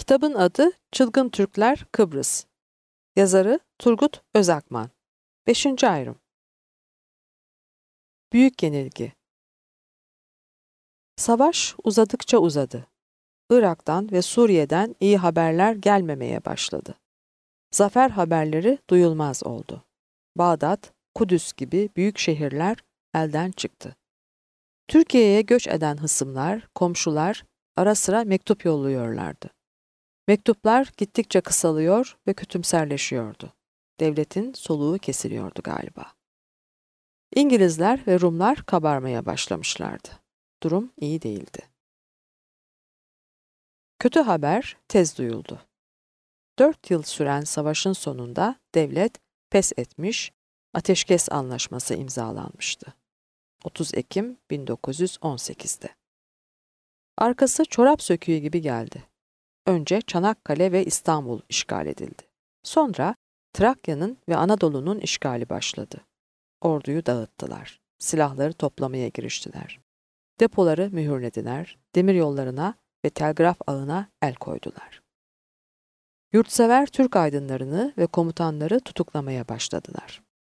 Kitabın adı Çılgın Türkler Kıbrıs. Yazarı Turgut Özakman. 5. ayrım. Büyük yenilgi. Savaş uzadıkça uzadı. Irak'tan ve Suriye'den iyi haberler gelmemeye başladı. Zafer haberleri duyulmaz oldu. Bağdat, Kudüs gibi büyük şehirler elden çıktı. Türkiye'ye göç eden hısımlar, komşular ara sıra mektup yolluyorlardı. Mektuplar gittikçe kısalıyor ve kötümserleşiyordu. Devletin soluğu kesiliyordu galiba. İngilizler ve Rumlar kabarmaya başlamışlardı. Durum iyi değildi. Kötü haber tez duyuldu. 4 yıl süren savaşın sonunda devlet pes etmiş, ateşkes anlaşması imzalanmıştı. 30 Ekim 1918'de. Arkası çorap söküğü gibi geldi. Önce Çanakkale ve İstanbul işgal edildi. Sonra Trakya'nın ve Anadolu'nun işgali başladı. Orduyu dağıttılar. Silahları toplamaya giriştiler. Depoları mühürlediler. Demiryollarına ve telgraf ağına el koydular. Yurtsever Türk aydınlarını ve komutanları tutuklamaya başladılar.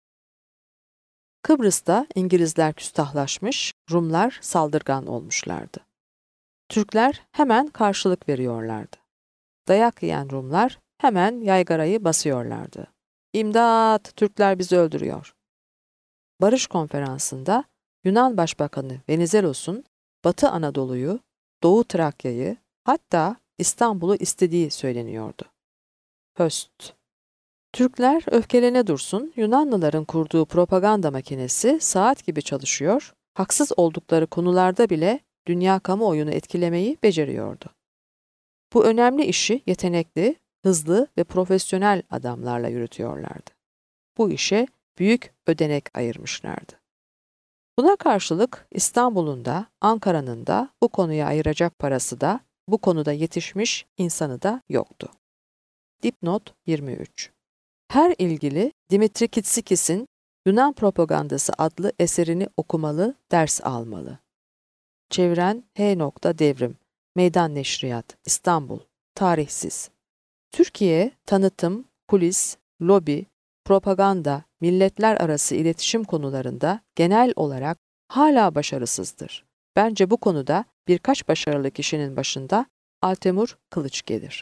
Kıbrıs'ta İngilizler küstahlaşmış, Rumlar saldırgan olmuşlardı. Türkler hemen karşılık veriyorlardı. Dayak yiyen Rumlar hemen yaygarayı basıyorlardı. İmdat! Türkler bizi öldürüyor. Barış Konferansı'nda Yunan Başbakanı Venizelos'un Batı Anadolu'yu, Doğu Trakya'yı, hatta İstanbul'u istediği söyleniyordu. Höst. Türkler öfkelene dursun, Yunanlıların kurduğu propaganda makinesi saat gibi çalışıyor, haksız oldukları konularda bile dünya kamuoyunu etkilemeyi beceriyordu. Bu önemli işi yetenekli, hızlı ve profesyonel adamlarla yürütüyorlardı. Bu işe büyük ödenek ayırmışlardı. Buna karşılık İstanbul'un da, Ankara'nın da bu konuya ayıracak parası da, bu konuda yetişmiş insanı da yoktu. Dipnot 23. Her ilgili Dimitri Kitsikis'in Yunan Propagandası adlı eserini okumalı, ders almalı. Çeviren H. Devrim, Meydan Neşriyat, İstanbul, Tarihsiz. Türkiye, tanıtım, kulis, lobi, propaganda, milletler arası iletişim konularında genel olarak hala başarısızdır. Bence bu konuda birkaç başarılı kişinin başında Altemur Kılıç gelir.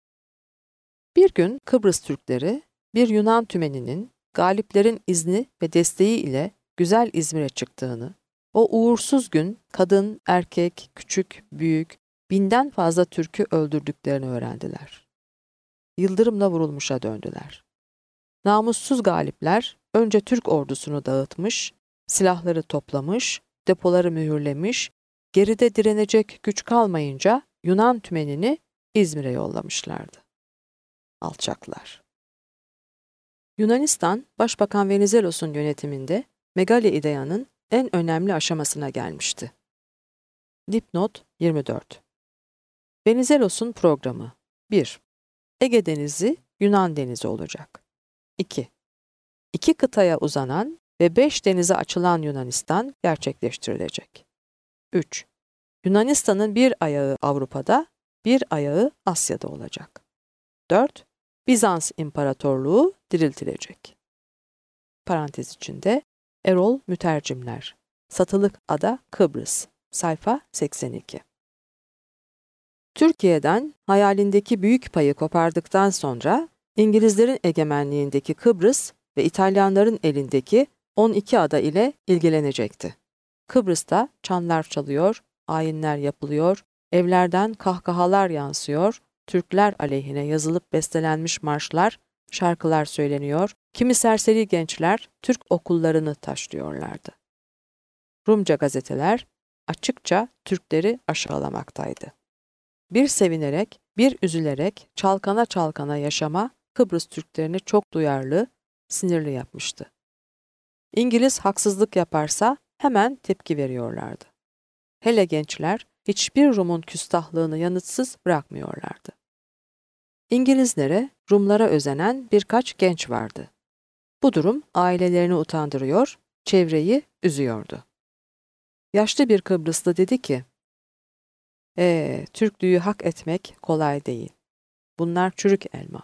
Bir gün Kıbrıs Türkleri, bir Yunan tümeninin galiplerin izni ve desteği ile güzel İzmir'e çıktığını, o uğursuz gün kadın, erkek, küçük, büyük, 1000'den fazla Türk'ü öldürdüklerini öğrendiler. Yıldırımla vurulmuşa döndüler. Namussuz galipler önce Türk ordusunu dağıtmış, silahları toplamış, depoları mühürlemiş, geride direnecek güç kalmayınca Yunan tümenini İzmir'e yollamışlardı. Alçaklar. Yunanistan, Başbakan Venizelos'un yönetiminde Megali İdea'nın en önemli aşamasına gelmişti. Dipnot 24. Venizelos'un programı 1. Ege Denizi, Yunan Denizi olacak. 2. 2 kıtaya uzanan ve 5 denize açılan Yunanistan gerçekleştirilecek. 3. Yunanistan'ın bir ayağı Avrupa'da, bir ayağı Asya'da olacak. 4. Bizans İmparatorluğu diriltilecek. Parantez içinde Erol Mütercimler. Satılık Ada Kıbrıs. Sayfa 82. Türkiye'den hayalindeki büyük payı kopardıktan sonra İngilizlerin egemenliğindeki Kıbrıs ve İtalyanların elindeki 12 ada ile ilgilenecekti. Kıbrıs'ta çanlar çalıyor, ayinler yapılıyor, evlerden kahkahalar yansıyor, Türkler aleyhine yazılıp bestelenmiş marşlar, şarkılar söyleniyor, kimi serseri gençler Türk okullarını taşlıyorlardı. Rumca gazeteler açıkça Türkleri aşağılamaktaydı. Bir sevinerek, bir üzülerek, çalkana çalkana yaşama Kıbrıs Türklerini çok duyarlı, sinirli yapmıştı. İngiliz haksızlık yaparsa hemen tepki veriyorlardı. Hele gençler hiçbir Rum'un küstahlığını yanıtsız bırakmıyorlardı. İngilizlere, Rumlara özenen birkaç genç vardı. Bu durum ailelerini utandırıyor, çevreyi üzüyordu. Yaşlı bir Kıbrıslı dedi ki, Türklüğü hak etmek kolay değil. Bunlar çürük elma.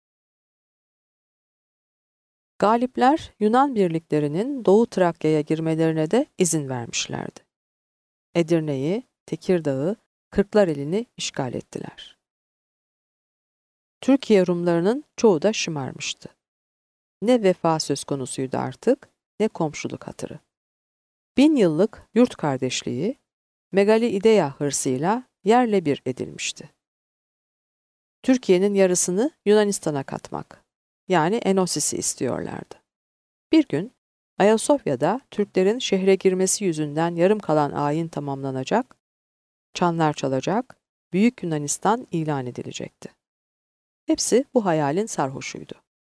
Galipler Yunan birliklerinin Doğu Trakya'ya girmelerine de izin vermişlerdi. Edirne'yi, Tekirdağ'ı, Kırklareli'ni işgal ettiler. Türkiye Rumlarının çoğu da şımarmıştı. Ne vefa söz konusuydu artık, ne komşuluk hatırı. 1000 yıllık yurt kardeşliği, megali idea hırsıyla yerle bir edilmişti. Türkiye'nin yarısını Yunanistan'a katmak, yani Enosis'i istiyorlardı. Bir gün Ayasofya'da Türklerin şehre girmesi yüzünden yarım kalan ayin tamamlanacak, çanlar çalacak, Büyük Yunanistan ilan edilecekti. Hepsi bu hayalin sarhoşuydu.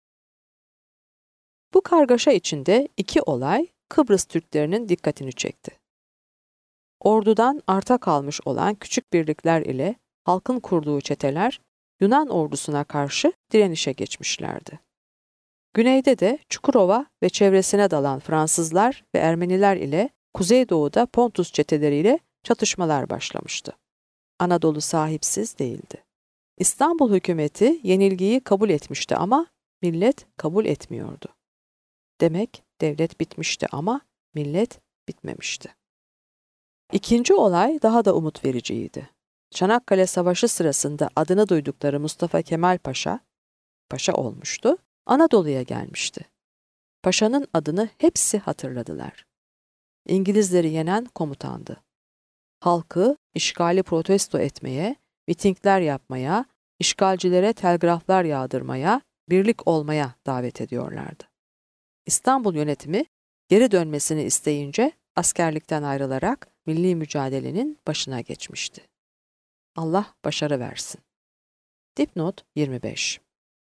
Bu kargaşa içinde iki olay Kıbrıs Türklerinin dikkatini çekti. Ordudan arta kalmış olan küçük birlikler ile halkın kurduğu çeteler Yunan ordusuna karşı direnişe geçmişlerdi. Güneyde de Çukurova ve çevresine dalan Fransızlar ve Ermeniler ile Kuzeydoğu'da Pontus çeteleriyle çatışmalar başlamıştı. Anadolu sahipsiz değildi. İstanbul hükümeti yenilgiyi kabul etmişti ama millet kabul etmiyordu. Demek devlet bitmişti ama millet bitmemişti. İkinci olay daha da umut vericiydi. Çanakkale Savaşı sırasında adını duydukları Mustafa Kemal Paşa, paşa olmuştu, Anadolu'ya gelmişti. Paşanın adını hepsi hatırladılar. İngilizleri yenen komutandı. Halkı işgali protesto etmeye, mitingler yapmaya, işgalcilere telgraflar yağdırmaya, birlik olmaya davet ediyorlardı. İstanbul yönetimi geri dönmesini isteyince askerlikten ayrılarak milli mücadelenin başına geçmişti. Allah başarı versin. Dipnot 25.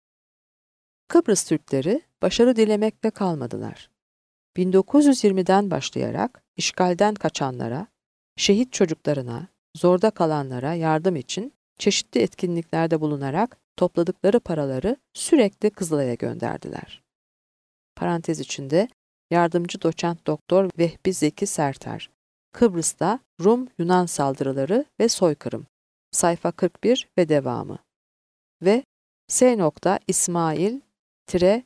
Kıbrıs Türkleri başarı dilemekle kalmadılar. 1920'den başlayarak işgalden kaçanlara, şehit çocuklarına, zorda kalanlara yardım için çeşitli etkinliklerde bulunarak topladıkları paraları sürekli Kızılay'a gönderdiler. Parantez içinde yardımcı doçent doktor Vehbi Zeki Serter, Kıbrıs'ta Rum-Yunan saldırıları ve soykırım, sayfa 41 ve devamı ve S. İsmail-E.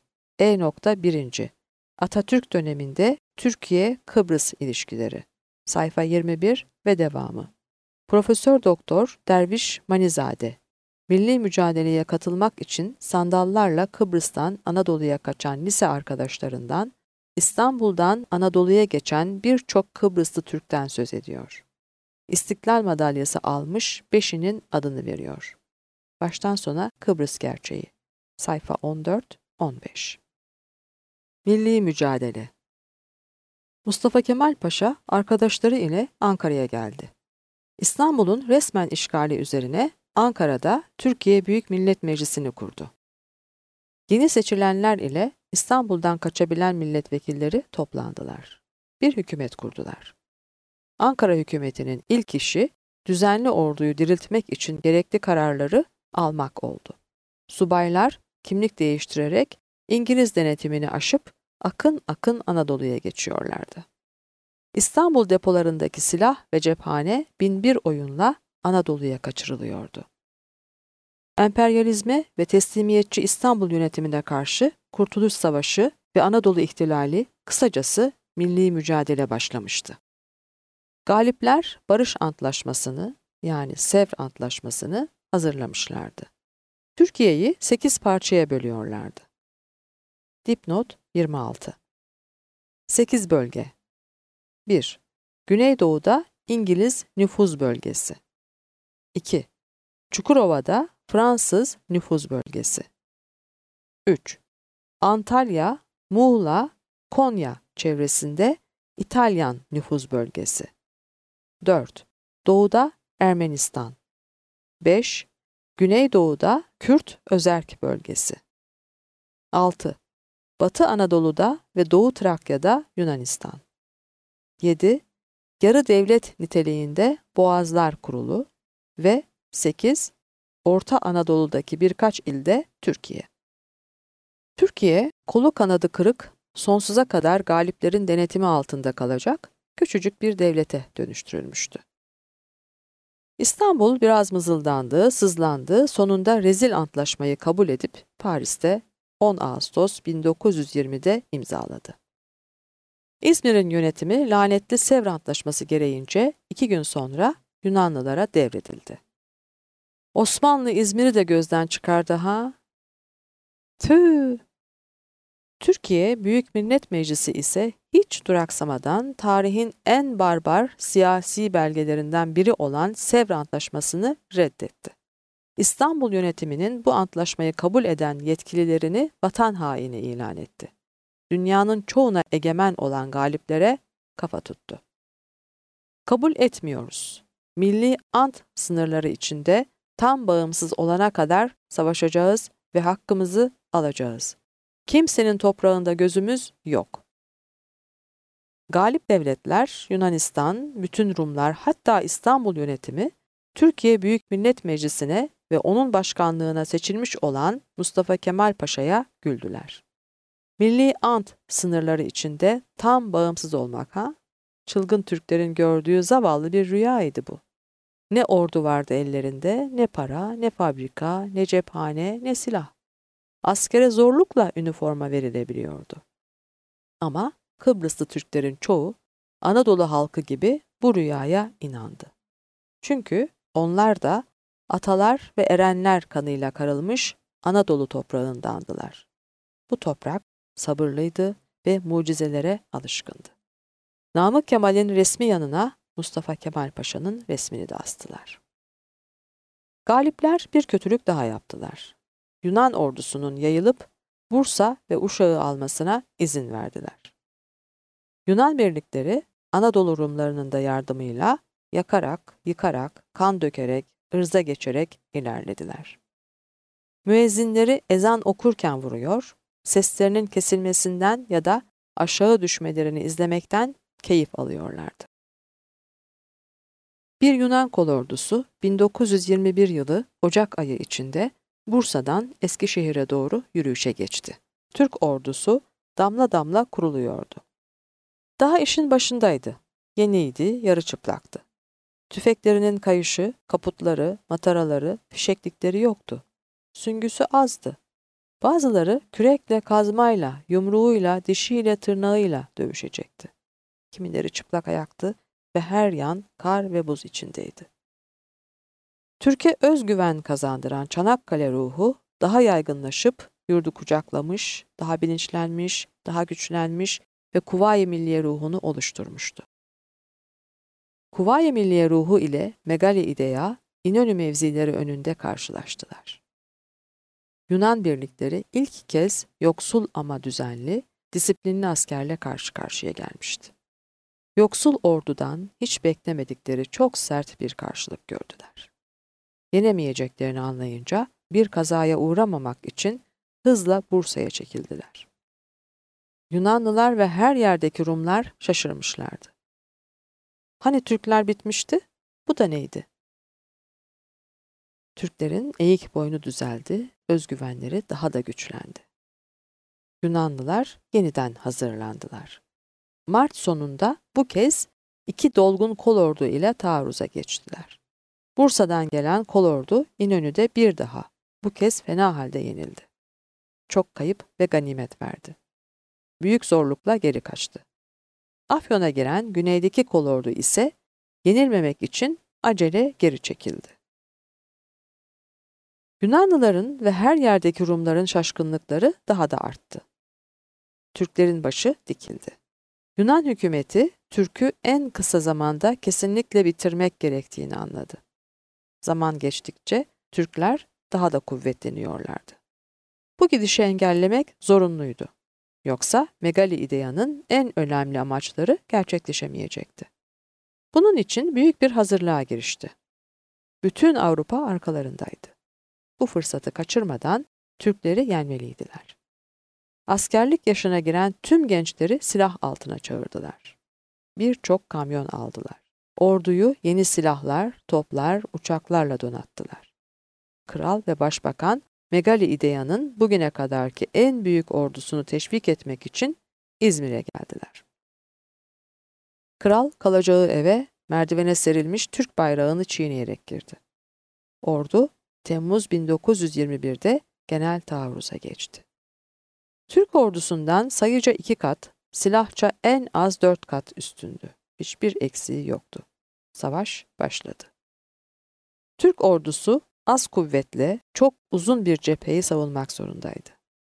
1. Atatürk döneminde Türkiye-Kıbrıs ilişkileri, sayfa 21 ve devamı. Profesör Doktor Derviş Manizade, milli mücadeleye katılmak için sandallarla Kıbrıs'tan Anadolu'ya kaçan lise arkadaşlarından, İstanbul'dan Anadolu'ya geçen birçok Kıbrıslı Türk'ten söz ediyor. İstiklal madalyası almış 5'inin adını veriyor. Baştan sona Kıbrıs gerçeği. Sayfa 14-15. Milli mücadele. Mustafa Kemal Paşa arkadaşları ile Ankara'ya geldi. İstanbul'un resmen işgali üzerine Ankara'da Türkiye Büyük Millet Meclisi'ni kurdu. Yeni seçilenler ile İstanbul'dan kaçabilen milletvekilleri toplandılar. Bir hükümet kurdular. Ankara hükümetinin ilk işi düzenli orduyu diriltmek için gerekli kararları almak oldu. Subaylar kimlik değiştirerek İngiliz denetimini aşıp akın akın Anadolu'ya geçiyorlardı. İstanbul depolarındaki silah ve cephane 1001 oyunla Anadolu'ya kaçırılıyordu. Emperyalizme ve teslimiyetçi İstanbul yönetimine karşı Kurtuluş Savaşı ve Anadolu İhtilali, kısacası milli mücadele başlamıştı. Galipler Barış Antlaşması'nı, yani Sevr Antlaşması'nı hazırlamışlardı. Türkiye'yi 8 parçaya bölüyorlardı. Dipnot 26. 8 bölge. 1. Güneydoğu'da İngiliz nüfuz bölgesi. 2. Çukurova'da Fransız nüfuz bölgesi. 3. Antalya, Muğla, Konya çevresinde İtalyan nüfuz bölgesi. 4. Doğuda Ermenistan. 5. Güneydoğu'da Kürt özerk bölgesi. 6. Batı Anadolu'da ve Doğu Trakya'da Yunanistan. 7. Yarı devlet niteliğinde Boğazlar Kurulu ve 8. Orta Anadolu'daki birkaç ilde Türkiye. Türkiye, kolu kanadı kırık, sonsuza kadar galiplerin denetimi altında kalacak küçücük bir devlete dönüştürülmüştü. İstanbul biraz mızıldandı, sızlandı, sonunda rezil antlaşmayı kabul edip Paris'te 10 Ağustos 1920'de imzaladı. İzmir'in yönetimi lanetli Sevr Antlaşması gereğince 2 gün sonra Yunanlılara devredildi. Osmanlı İzmir'i de gözden çıkardı ha? Tüh! Türkiye Büyük Millet Meclisi ise hiç duraksamadan tarihin en barbar siyasi belgelerinden biri olan Sevr Antlaşması'nı reddetti. İstanbul yönetiminin bu antlaşmayı kabul eden yetkililerini vatan haini ilan etti. Dünyanın çoğuna egemen olan galiplere kafa tuttu. Kabul etmiyoruz. Milli ant sınırları içinde tam bağımsız olana kadar savaşacağız ve hakkımızı alacağız. Kimsenin toprağında gözümüz yok. Galip devletler, Yunanistan, bütün Rumlar, hatta İstanbul yönetimi, Türkiye Büyük Millet Meclisi'ne ve onun başkanlığına seçilmiş olan Mustafa Kemal Paşa'ya güldüler. Milli ant sınırları içinde tam bağımsız olmak ha? Çılgın Türklerin gördüğü zavallı bir rüyaydı bu. Ne ordu vardı ellerinde, ne para, ne fabrika, ne cephane, ne silah. Askere zorlukla üniforma verilebiliyordu. Ama Kıbrıslı Türklerin çoğu Anadolu halkı gibi bu rüyaya inandı. Çünkü onlar da atalar ve erenler kanıyla karılmış Anadolu toprağındandılar. Bu toprak sabırlıydı ve mucizelere alışkındı. Namık Kemal'in resmi yanına Mustafa Kemal Paşa'nın resmini de astılar. Galipler bir kötülük daha yaptılar. Yunan ordusunun yayılıp Bursa ve Uşak'ı almasına izin verdiler. Yunan birlikleri Anadolu Rumlarının da yardımıyla yakarak, yıkarak, kan dökerek, ırza geçerek ilerlediler. Müezzinleri ezan okurken vuruyor, seslerinin kesilmesinden ya da aşağı düşmelerini izlemekten keyif alıyorlardı. Bir Yunan kolordusu 1921 yılı Ocak ayı içinde Bursa'dan Eskişehir'e doğru yürüyüşe geçti. Türk ordusu damla damla kuruluyordu. Daha işin başındaydı. Yeniydi, yarı çıplaktı. Tüfeklerinin kayışı, kaputları, mataraları, fişeklikleri yoktu. Süngüsü azdı. Bazıları kürekle, kazmayla, yumruğuyla, dişiyle, tırnağıyla dövüşecekti. Kimileri çıplak ayaktı ve her yan kar ve buz içindeydi. Türkiye özgüven kazandıran Çanakkale ruhu daha yaygınlaşıp yurdu kucaklamış, daha bilinçlenmiş, daha güçlenmiş ve Kuvayi Milliye ruhunu oluşturmuştu. Kuvayi Milliye ruhu ile Megali İdea, İnönü mevzileri önünde karşılaştılar. Yunan birlikleri ilk kez yoksul ama düzenli, disiplinli askerle karşı karşıya gelmişti. Yoksul ordudan hiç beklemedikleri çok sert bir karşılık gördüler. Yenemeyeceklerini anlayınca bir kazaya uğramamak için hızla Bursa'ya çekildiler. Yunanlılar ve her yerdeki Rumlar şaşırmışlardı. Hani Türkler bitmişti? Bu da neydi? Türklerin eğik boynu düzeldi, özgüvenleri daha da güçlendi. Yunanlılar yeniden hazırlandılar. Mart sonunda bu kez 2 dolgun kolordu ile taarruza geçtiler. Bursa'dan gelen kolordu İnönü'de bir daha, bu kez fena halde yenildi. Çok kayıp ve ganimet verdi. Büyük zorlukla geri kaçtı. Afyon'a giren güneydeki kolordu ise yenilmemek için acele geri çekildi. Yunanlıların ve her yerdeki Rumların şaşkınlıkları daha da arttı. Türklerin başı dikildi. Yunan hükümeti Türk'ü en kısa zamanda kesinlikle bitirmek gerektiğini anladı. Zaman geçtikçe Türkler daha da kuvvetleniyorlardı. Bu gidişi engellemek zorunluydu. Yoksa Megali İdea'nın en önemli amaçları gerçekleşemeyecekti. Bunun için büyük bir hazırlığa girişti. Bütün Avrupa arkalarındaydı. Bu fırsatı kaçırmadan Türkleri yenmeliydiler. Askerlik yaşına giren tüm gençleri silah altına çağırdılar. Birçok kamyon aldılar. Orduyu yeni silahlar, toplar, uçaklarla donattılar. Kral ve başbakan Megali İdea'nın bugüne kadarki en büyük ordusunu teşvik etmek için İzmir'e geldiler. Kral kalacağı eve merdivene serilmiş Türk bayrağını çiğneyerek girdi. Ordu, Temmuz 1921'de genel taarruza geçti. Türk ordusundan sayıca 2 kat, silahça en az 4 kat üstündü. Hiçbir eksiği yoktu. Savaş başladı. Türk ordusu az kuvvetle çok uzun bir cepheyi savunmak zorundaydı.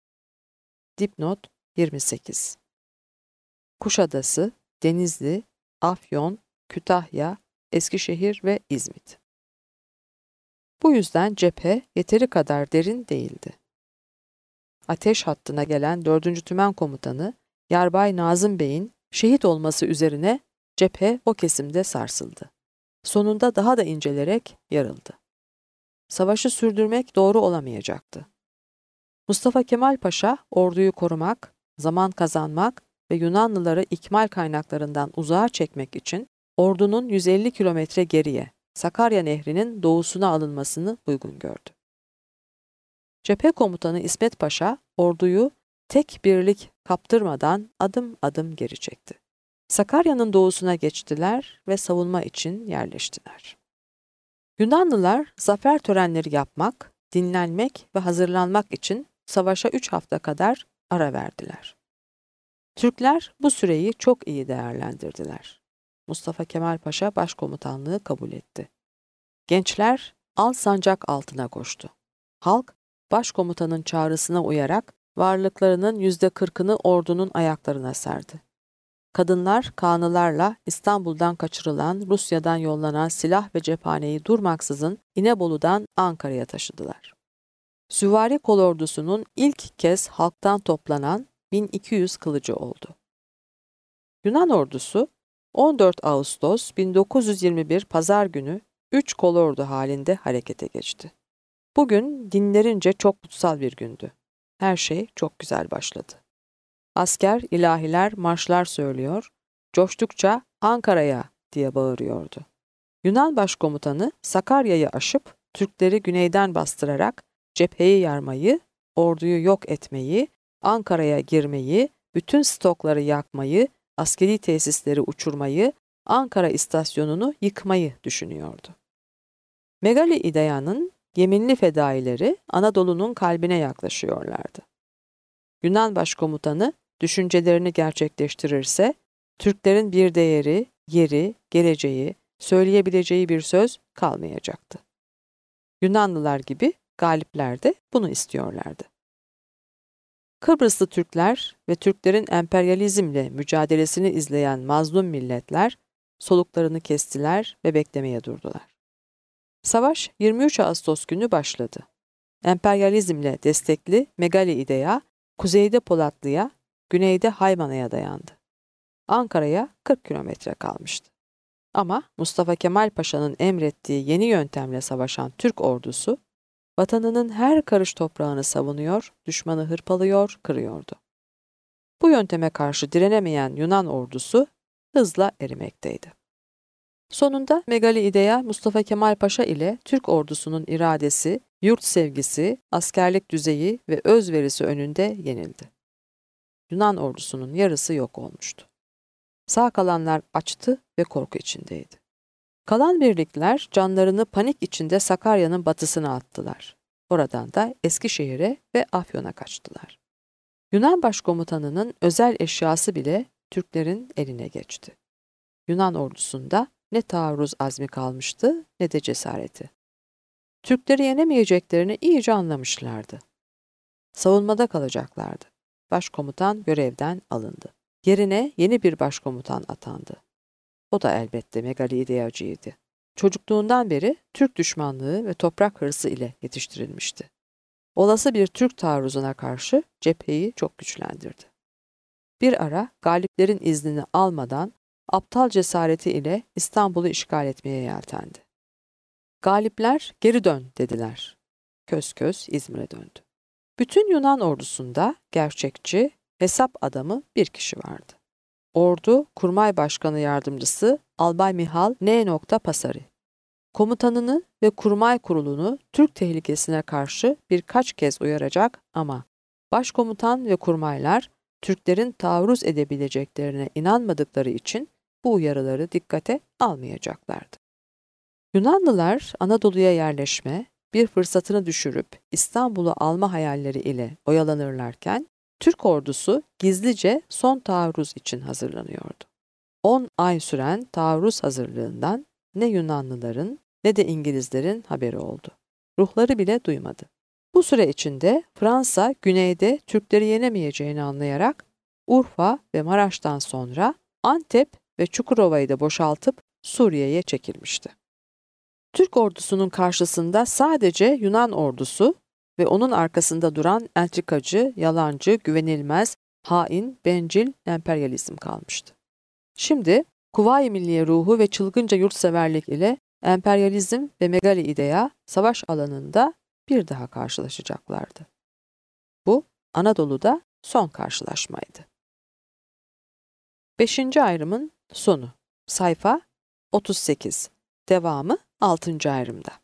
Dipnot 28. Kuşadası, Denizli, Afyon, Kütahya, Eskişehir ve İzmit. Bu yüzden cephe yeteri kadar derin değildi. Ateş hattına gelen 4. Tümen Komutanı Yarbay Nazım Bey'in şehit olması üzerine cephe o kesimde sarsıldı. Sonunda daha da incelerek yarıldı. Savaşı sürdürmek doğru olamayacaktı. Mustafa Kemal Paşa orduyu korumak, zaman kazanmak ve Yunanlıları ikmal kaynaklarından uzağa çekmek için ordunun 150 kilometre geriye Sakarya Nehri'nin doğusuna alınmasını uygun gördü. Cephe komutanı İsmet Paşa orduyu tek birlik kaptırmadan adım adım geri çekti. Sakarya'nın doğusuna geçtiler ve savunma için yerleştiler. Yunanlılar zafer törenleri yapmak, dinlenmek ve hazırlanmak için savaşa 3 hafta kadar ara verdiler. Türkler bu süreyi çok iyi değerlendirdiler. Mustafa Kemal Paşa başkomutanlığı kabul etti. Gençler al sancak altına koştu. Halk başkomutanın çağrısına uyarak varlıklarının %40'ını ordunun ayaklarına serdi. Kadınlar kağnılarla İstanbul'dan kaçırılan, Rusya'dan yollanan silah ve cephaneyi durmaksızın İnebolu'dan Ankara'ya taşıdılar. Süvari kolordusunun ilk kez halktan toplanan 1200 kılıcı oldu. Yunan ordusu 14 Ağustos 1921 Pazar günü 3 kolordu halinde harekete geçti. Bugün dinlerince çok kutsal bir gündü. Her şey çok güzel başladı. Asker, ilahiler, marşlar söylüyor, coştukça Ankara'ya diye bağırıyordu. Yunan başkomutanı Sakarya'yı aşıp Türkleri güneyden bastırarak cepheyi yarmayı, orduyu yok etmeyi, Ankara'ya girmeyi, bütün stokları yakmayı, askeri tesisleri uçurmayı, Ankara istasyonunu yıkmayı düşünüyordu. Megali İdea'nın yeminli fedaileri Anadolu'nun kalbine yaklaşıyorlardı. Yunan başkomutanı düşüncelerini gerçekleştirirse, Türklerin bir değeri, yeri, geleceği, söyleyebileceği bir söz kalmayacaktı. Yunanlılar gibi galipler de bunu istiyorlardı. Kıbrıslı Türkler ve Türklerin emperyalizmle mücadelesini izleyen mazlum milletler soluklarını kestiler ve beklemeye durdular. Savaş 23 Ağustos günü başladı. Emperyalizmle destekli Megali İdea, kuzeyde Polatlı'ya, güneyde Haymana'ya dayandı. Ankara'ya 40 kilometre kalmıştı. Ama Mustafa Kemal Paşa'nın emrettiği yeni yöntemle savaşan Türk ordusu, vatanının her karış toprağını savunuyor, düşmanı hırpalıyor, kırıyordu. Bu yönteme karşı direnemeyen Yunan ordusu hızla erimekteydi. Sonunda Megali İdea Mustafa Kemal Paşa ile Türk ordusunun iradesi, yurt sevgisi, askerlik düzeyi ve özverisi önünde yenildi. Yunan ordusunun yarısı yok olmuştu. Sağ kalanlar açtı ve korku içindeydi. Kalan birlikler canlarını panik içinde Sakarya'nın batısına attılar. Oradan da Eskişehir'e ve Afyon'a kaçtılar. Yunan başkomutanının özel eşyası bile Türklerin eline geçti. Yunan ordusunda ne taarruz azmi kalmıştı ne de cesareti. Türkleri yenemeyeceklerini iyice anlamışlardı. Savunmada kalacaklardı. Başkomutan görevden alındı. Yerine yeni bir başkomutan atandı. O da elbette Megali İdeacıydı. Çocukluğundan beri Türk düşmanlığı ve toprak hırsı ile yetiştirilmişti. Olası bir Türk taarruzuna karşı cepheyi çok güçlendirdi. Bir ara galiplerin iznini almadan aptal cesareti ile İstanbul'u işgal etmeye yeltendi. Galipler geri dön dediler. Köz köz İzmir'e döndü. Bütün Yunan ordusunda gerçekçi, hesap adamı bir kişi vardı. Ordu Kurmay Başkanı Yardımcısı Albay Mihal N. Pasari. Komutanını ve kurmay kurulunu Türk tehlikesine karşı birkaç kez uyaracak ama başkomutan ve kurmaylar Türklerin taarruz edebileceklerine inanmadıkları için bu uyarıları dikkate almayacaklardı. Yunanlılar Anadolu'ya yerleşme, bir fırsatını düşürüp İstanbul'u alma hayalleri ile oyalanırlarken, Türk ordusu gizlice son taarruz için hazırlanıyordu. 10 ay süren taarruz hazırlığından ne Yunanlıların ne de İngilizlerin haberi oldu. Ruhları bile duymadı. Bu süre içinde Fransa güneyde Türkleri yenemeyeceğini anlayarak Urfa ve Maraş'tan sonra Antep ve Çukurova'yı da boşaltıp Suriye'ye çekilmişti. Türk ordusunun karşısında sadece Yunan ordusu ve onun arkasında duran entrikacı, yalancı, güvenilmez, hain, bencil emperyalizm kalmıştı. Şimdi Kuvayi Milliye ruhu ve çılgınca yurtseverlik ile emperyalizm ve megali idea savaş alanında bir daha karşılaşacaklardı. Bu Anadolu'da son karşılaşmaydı. 5. ayrımın sonu. Sayfa 38. Devamı 6. ayrımda.